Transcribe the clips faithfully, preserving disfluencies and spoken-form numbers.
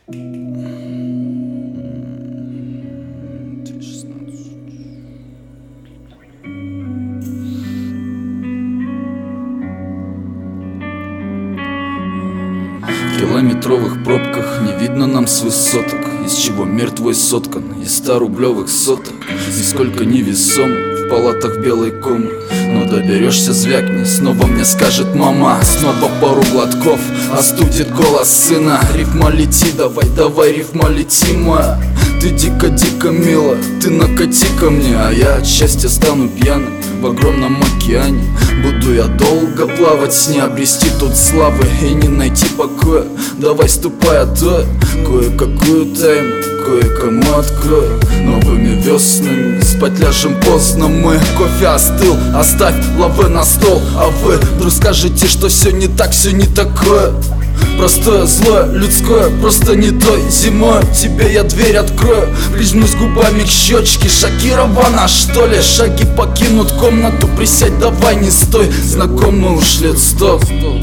В километровых пробках не видно нам с высоток, из чего мир твой соткан, из ста рублевых соток. Нисколько невесом в палатах белой комы, но доберешься, звякни, снова мне скажет мама. Снова пару глотков, остудит голос сына. Рифма лети, давай, давай, рифма лети, моя. Ты дико-дико мила, ты накати ко мне, а я от счастья стану пьяным в огромном океане. Буду я долго плавать, не обрести тут славы и не найти покоя. Давай ступай, а то кое-какую тайну кое-кому открою. Новыми веснами спать ляжем поздно мы. Кофе остыл, оставь лавы на стол. А вы вдруг скажете, что все не так, все не такое. Простое, злое, людское, просто не той. Зимой тебе я дверь открою, прижмусь губами к щечке. Шокирована, что ли? Шаги покинут комнату, присядь, давай, не стой. Знакомый уж лет сто.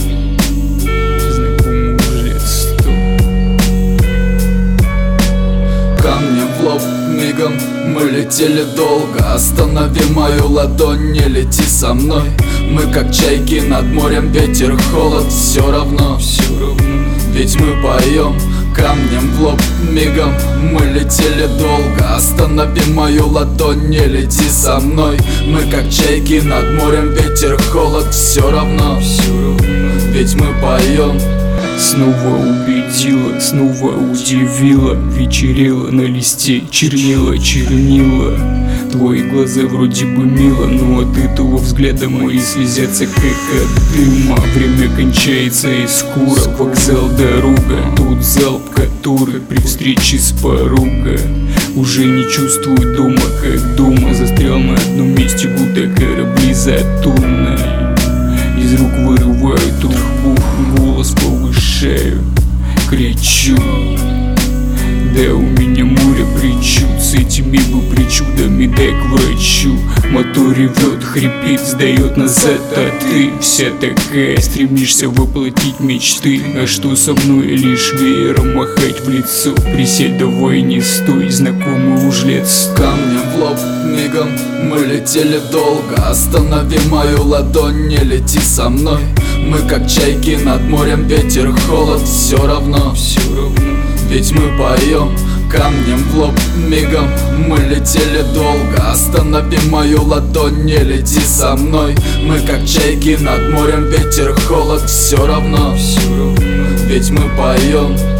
Камни в лоб мигом, мы летели долго. Останови мою ладонь, не лети со мной. Мы как чайки над морем, ветер, холод, все равно, все равно. Ведь мы поем камнем в лоб мигом, мы летели долго. Останови мою ладонь, не лети со мной. Мы как чайки над морем, ветер, холод, все равно, все равно. Ведь мы поем. Снова убедила, снова удивила. Вечерело на листе, чернила, чернила. Твои глаза вроде бы мило, но от этого взгляда мои слезятся как от дыма. Время кончается и скоро вокзал, дорога. Тот залп, который при встрече с порога уже не чувствую дома, как дома. Застрял на одном месте, будто корабли затонной. Из рук вырываю трубку, голос повышаю, кричу. Да у меня море причуд, с этими бы причудами дай к врачу. Мотор ревет, хрипит, сдает назад, а ты вся такая, стремишься воплотить мечты. А что со мной, лишь веером махать в лицо? Присядь, давай, не стой, знакомый уж лет сто. Камнем в лоб мигом, мы летели долго. Останови мою ладонь, не лети со мной. Мы как чайки над морем, ветер, холод, все равно, все равно. Ведь мы поем камнем в лоб мигом, мы летели долго. Останови мою ладонь, не лети со мной. Мы как чайки над морем, ветер, холод, все равно, все равно. Ведь мы поем.